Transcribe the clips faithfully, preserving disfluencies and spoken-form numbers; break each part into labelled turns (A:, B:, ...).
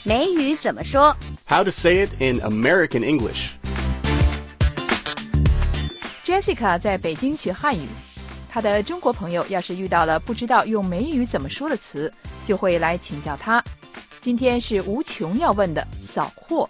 A: 美语怎么说
B: How to say it in American English.
C: Jessica 在北京学汉语，她的中国朋友要是遇到了不知道用美语怎么说的词，就会来请教她。今天是无穷要问的扫货。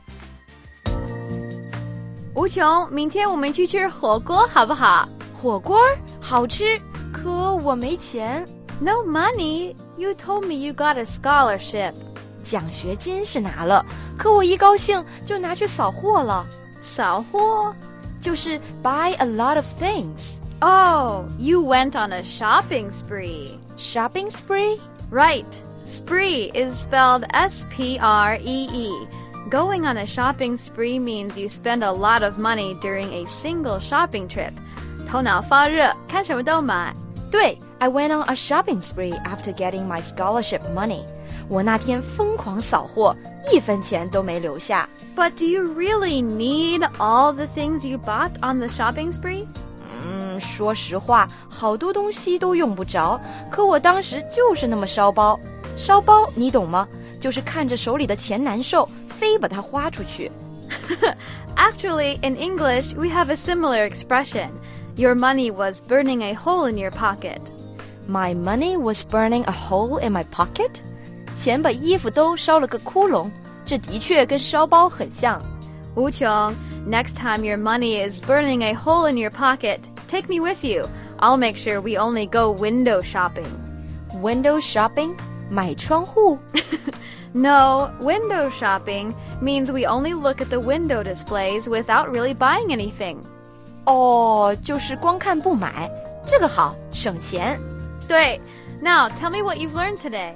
A: 无穷，明天我们去吃火锅好不好？
D: 火锅好吃，可我没钱。
A: No money. You told me you got a scholarship.
D: 奖学金是拿了，可我一高兴就拿去扫货了。
A: 扫货？
D: 就是 buy a lot of things.
A: Oh, you went on a shopping spree.
D: Shopping spree?
A: Right. Spree is spelled S P R E E. Going on a shopping spree means you spend a lot of money during a single shopping trip. 头脑发热，看什么都买。
D: 对 I went on a shopping spree after getting my scholarship money. 我那天疯狂扫货，一分钱都没留下。
A: But do you really need all the things you bought on the shopping spree?
D: 嗯，说实话，好多东西都用不着，可我当时就是那么烧包。烧包你懂吗？就是看着手里的钱难受，非把它花出去。
A: Actually, in English, we have a similar expression. Your money was burning a hole in your pocket.
D: My money was burning a hole in my pocket? 钱把衣服都烧了个窟窿，这的确跟烧包很像。
A: 无穷 next time your money is burning a hole in your pocket, take me with you. I'll make sure we only go window shopping.
D: Window shopping? 买窗户
A: No, window shopping means we only look at the window displays without really buying anything.
D: 哦，就是光看不买，这个好，省钱。
A: 对 Now, tell me what you've learned today.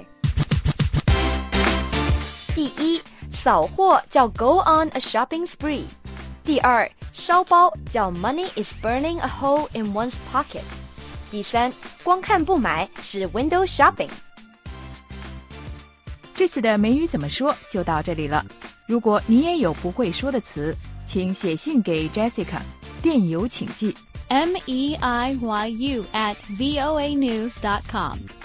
D: 第一，扫货叫 go on a shopping spree. 第二，烧包叫 money is burning a hole in one's pocket. 第三，光看不买是 window shopping.
C: 这次的美语怎么说就到这里了。如果你也有不会说的词，请写信给 Jessica， 电邮请寄
A: M E I Y U at voa news dot com